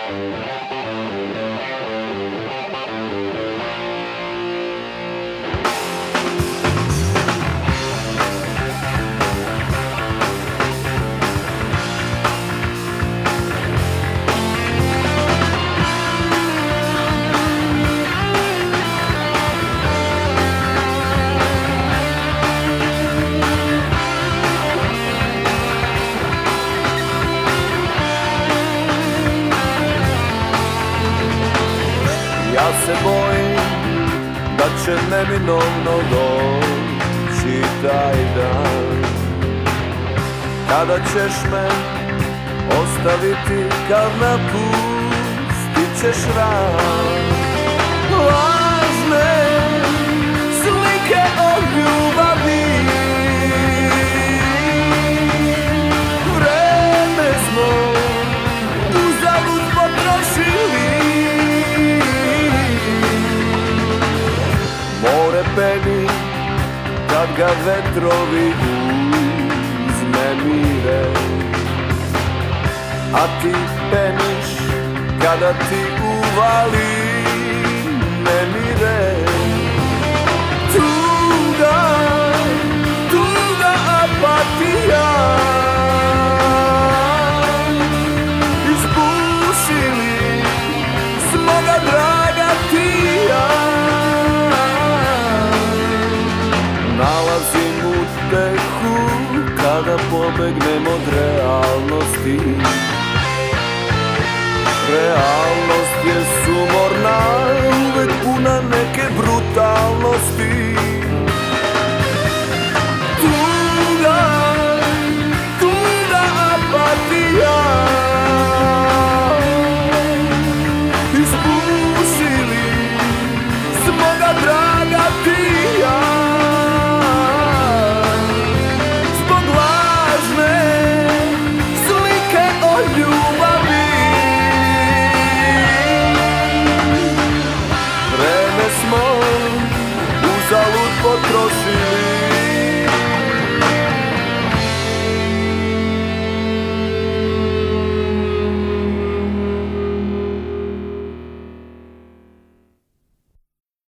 Ja se bojim da će neminovno doći taj dan kada ćeš me ostaviti, kad napustit ćeš rad. Lažne slike o ljubavi, vreme smo uzalud potrošili. More peni kad ga vetrovi uznemire, a ti peniš kada ti uvali nemire. Tuga, tuga, apatija, izbušili smo ga, draga ti ja. Nalazim utehu kada pobegnem od realnosti. Realnost je sumorna, uvek puna neke brutalnosti.